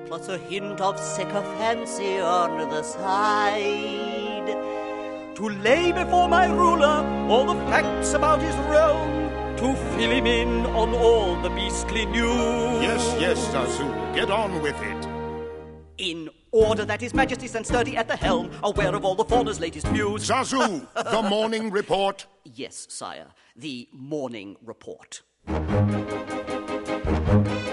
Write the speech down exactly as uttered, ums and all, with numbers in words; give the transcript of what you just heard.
plus a hint of sycophancy on the side. To lay before my ruler all the facts about his realm, to fill him in on all the beastly news. Yes, yes, Zazu, get on with it. In order that His Majesty stands sturdy at the helm, aware of all the fauna's latest views. Zazu, the morning report. Yes, sire, the morning report.